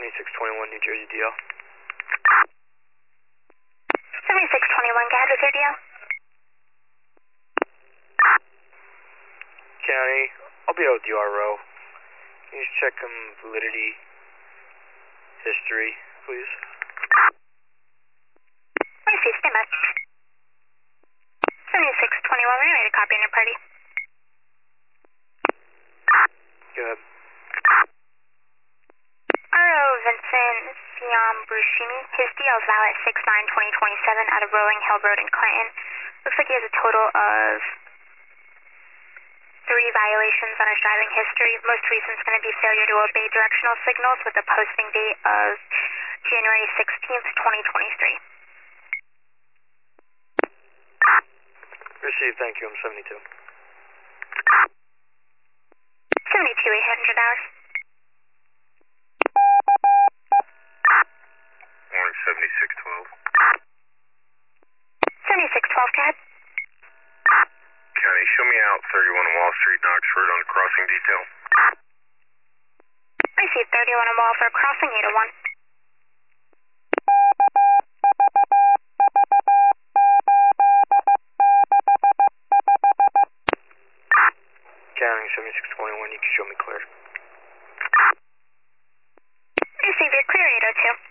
7621 New Jersey DL. 7621, go ahead with your DL. County, I'll be out with URO. Can you just check validity history, please? I see, stand by. 7621, when you're ready to copy on your party. Go ahead. RO Vincent Fiambruschini, his DL is valid 6/9/2027 out of Rolling Hill Road in Clinton. Looks like he has a total of 3 violations on his driving history. Most recent is going to be failure to obey directional signals with a posting date of January 16th, 2023. Received, thank you, I'm 72. 72-800 hours. Morning, 7612. 7612, go ahead. County, show me out 31 on Wall Street, Knoxford on the crossing detail. I see 31 on Wall for crossing 801. County, 7621, you can show me clear. Receive your clear 802.